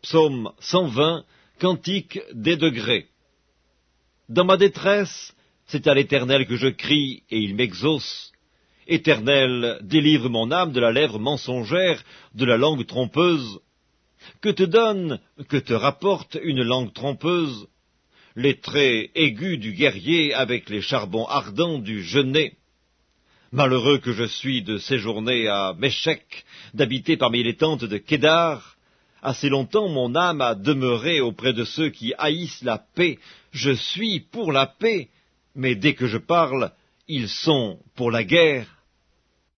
Psaume 120, Cantique des degrés. Dans ma détresse, c'est à l'Éternel que je crie, et il m'exauce. Éternel, délivre mon âme de la lèvre mensongère, de la langue trompeuse. Que te donne, que te rapporte une langue trompeuse? Les traits aigus du guerrier avec les charbons ardents du genet. Malheureux que je suis de séjourner à Méchec, d'habiter parmi les tentes de Kédar. Assez longtemps mon âme a demeuré auprès de ceux qui haïssent la paix. Je suis pour la paix, mais dès que je parle, ils sont pour la guerre.